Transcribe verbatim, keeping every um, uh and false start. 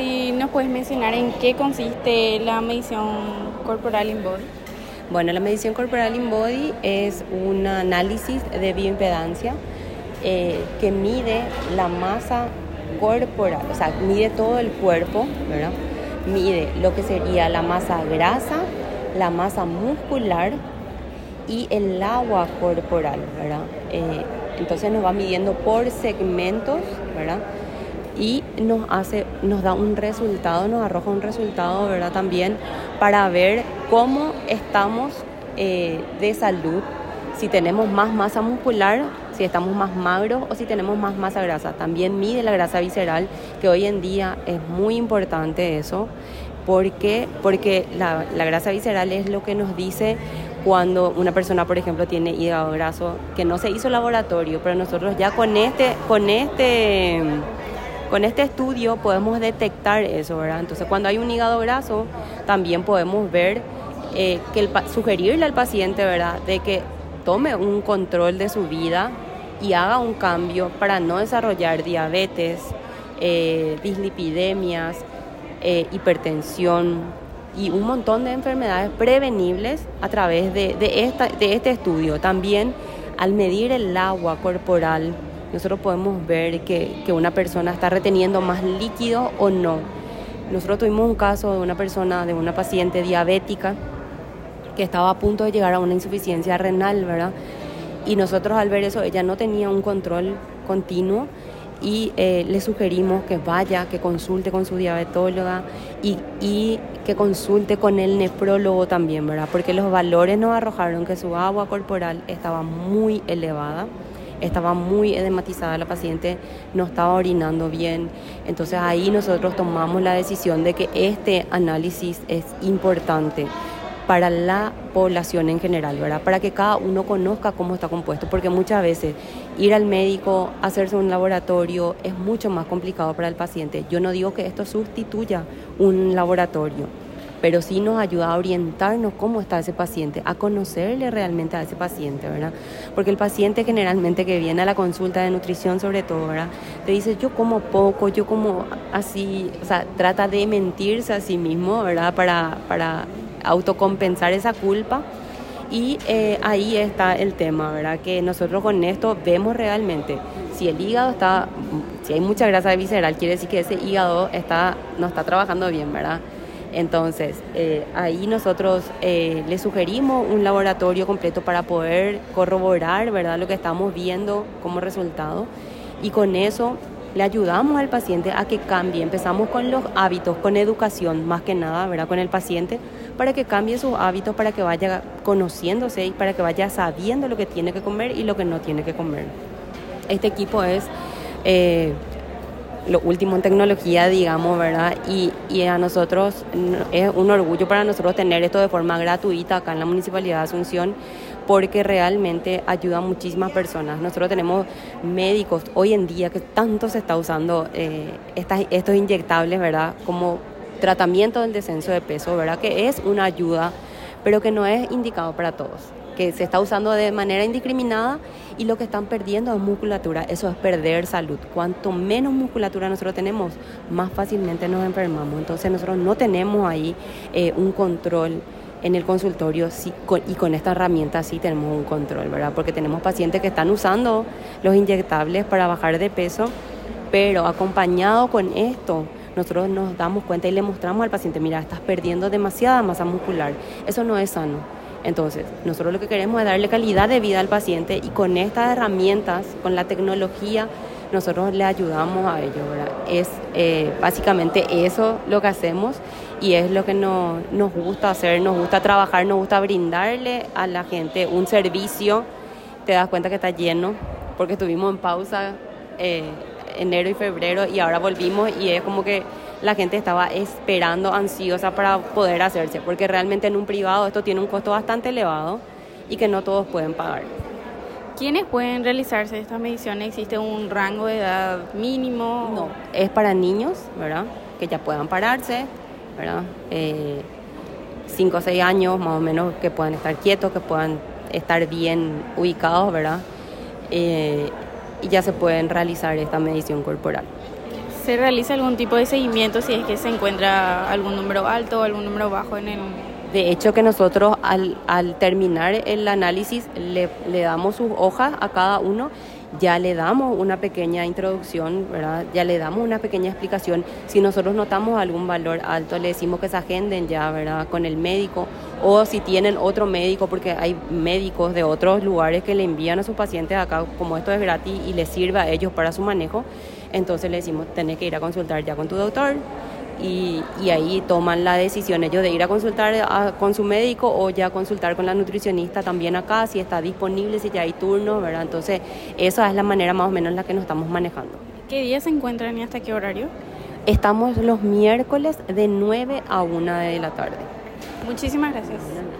si nos puedes mencionar en qué consiste la medición corporal InBody. Bueno, la medición corporal InBody es un análisis de bioimpedancia eh, que mide la masa corporal, o sea, mide todo el cuerpo, ¿verdad? Mide lo que sería la masa grasa, la masa muscular y el agua corporal, ¿verdad? Eh, entonces nos va midiendo por segmentos, ¿verdad? Y nos hace, nos da un resultado, nos arroja un resultado, ¿verdad? También para ver cómo estamos eh, de salud, si tenemos más masa muscular, si estamos más magros o si tenemos más masa grasa. También mide la grasa visceral, que hoy en día es muy importante eso. ¿Por qué? Porque la, la grasa visceral es lo que nos dice cuando una persona, por ejemplo, tiene hígado graso, que no se hizo laboratorio, pero nosotros ya con este, con este, con este estudio podemos detectar eso, ¿verdad? Entonces, cuando hay un hígado graso, también podemos ver, eh, que el, sugerirle al paciente, ¿verdad?, de que tome un control de su vida y haga un cambio para no desarrollar diabetes, eh, dislipidemias, eh, hipertensión y un montón de enfermedades prevenibles a través de, de, esta, de este estudio. También al medir el agua corporal, nosotros podemos ver que, que una persona está reteniendo más líquido o no. Nosotros tuvimos un caso de una persona, de una paciente diabética que estaba a punto de llegar a una insuficiencia renal, ¿verdad? Y nosotros al ver eso, ella no tenía un control continuo y eh, le sugerimos que vaya, que consulte con su diabetóloga y, y que consulte con el nefrólogo también, ¿verdad? Porque los valores nos arrojaron que su agua corporal estaba muy elevada, estaba muy edematizada la paciente, no estaba orinando bien. Entonces ahí nosotros tomamos la decisión de que este análisis es importante para la población en general, ¿verdad? Para que cada uno conozca cómo está compuesto, porque muchas veces ir al médico, hacerse un laboratorio es mucho más complicado para el paciente. Yo no digo que esto sustituya un laboratorio, pero sí nos ayuda a orientarnos cómo está ese paciente, a conocerle realmente a ese paciente, ¿verdad? Porque el paciente generalmente que viene a la consulta de nutrición, sobre todo, ¿verdad?, te dice, yo como poco, yo como así, o sea, trata de mentirse a sí mismo, ¿verdad?, para, para autocompensar esa culpa. Y eh, ahí está el tema, ¿verdad?, que nosotros con esto vemos realmente si el hígado está, si hay mucha grasa visceral, quiere decir que ese hígado está, no está trabajando bien, ¿verdad? Entonces, eh, ahí nosotros eh, le sugerimos un laboratorio completo para poder corroborar, ¿verdad?, lo que estamos viendo como resultado, y con eso le ayudamos al paciente a que cambie. Empezamos con los hábitos, con educación más que nada, ¿verdad?, con el paciente, para que cambie sus hábitos, para que vaya conociéndose y para que vaya sabiendo lo que tiene que comer y lo que no tiene que comer. Este equipo es eh, lo último en tecnología, digamos, ¿verdad? Y, y a nosotros es un orgullo para nosotros tener esto de forma gratuita acá en la Municipalidad de Asunción, porque realmente ayuda a muchísimas personas. Nosotros tenemos médicos hoy en día que tanto se está usando eh, estas, estos inyectables, ¿verdad?, como tratamiento del descenso de peso, ¿verdad?, que es una ayuda, pero que no es indicado para todos, que se está usando de manera indiscriminada y lo que están perdiendo es musculatura. Eso es perder salud. Cuanto menos musculatura nosotros tenemos, más fácilmente nos enfermamos. Entonces nosotros no tenemos ahí eh, un control en el consultorio, sí, con, y con esta herramienta sí tenemos un control, ¿verdad?, porque tenemos pacientes que están usando los inyectables para bajar de peso, pero acompañado con esto nosotros nos damos cuenta y le mostramos al paciente, mira, estás perdiendo demasiada masa muscular, eso no es sano. Entonces, nosotros lo que queremos es darle calidad de vida al paciente, y con estas herramientas, con la tecnología, nosotros le ayudamos a ello, ¿verdad? Es eh, básicamente eso lo que hacemos, y es lo que no, nos gusta hacer, nos gusta trabajar, nos gusta brindarle a la gente un servicio. Te das cuenta que está lleno, porque estuvimos en pausa eh, enero y febrero, y ahora volvimos, y es como que la gente estaba esperando, ansiosa para poder hacerse, porque realmente en un privado esto tiene un costo bastante elevado y que no todos pueden pagar. ¿Quiénes pueden realizarse estas mediciones? ¿Existe un rango de edad mínimo? No, es para niños, ¿verdad?, que ya puedan pararse, ¿verdad? Eh, cinco o seis años más o menos, que puedan estar quietos, que puedan estar bien ubicados, ¿verdad? Eh, y ya se pueden realizar esta medición corporal. ¿Se realiza algún tipo de seguimiento si es que se encuentra algún número alto o algún número bajo en el...? De hecho, que nosotros al, al terminar el análisis le, le damos sus hojas a cada uno, ya le damos una pequeña introducción, ¿verdad? Ya le damos una pequeña explicación. Si nosotros notamos algún valor alto, le decimos que se agenden ya, ¿verdad?, con el médico, o si tienen otro médico, porque hay médicos de otros lugares que le envían a sus pacientes acá, como esto es gratis y les sirve a ellos para su manejo, entonces le decimos, tenés que ir a consultar ya con tu doctor. Y, y ahí toman la decisión ellos de ir a consultar a, con su médico o ya consultar con la nutricionista también acá, si está disponible, si ya hay turno, ¿verdad? Entonces, esa es la manera más o menos en la que nos estamos manejando. ¿Qué días se encuentran y hasta qué horario? Estamos los miércoles de nueve a una de la tarde. Muchísimas gracias.